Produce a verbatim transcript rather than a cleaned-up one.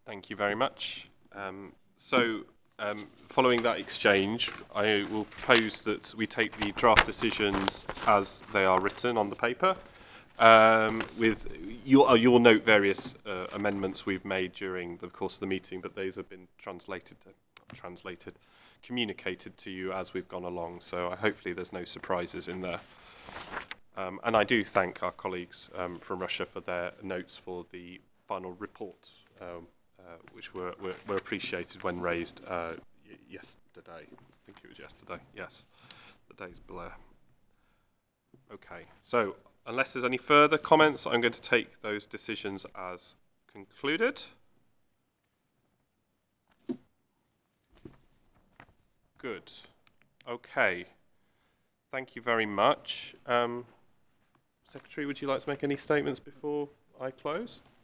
Thank you very much. Um, so, um, following that exchange, I will propose that we take the draft decisions as they are written on the paper. Um, with you'll, uh, you'll note various uh, amendments we've made during the course of the meeting, but those have been translated, uh, translated, communicated to you as we've gone along. So uh, hopefully there's no surprises in there. Um, and I do thank our colleagues um, from Russia for their notes for the final report, um, uh, which were, were, were appreciated when raised uh, yesterday. I think it was yesterday. Yes, the day's blur. Okay, so unless there's any further comments, I'm going to take those decisions as concluded. Good. Okay. Thank you very much. Um, Secretary, would you like to make any statements before I close?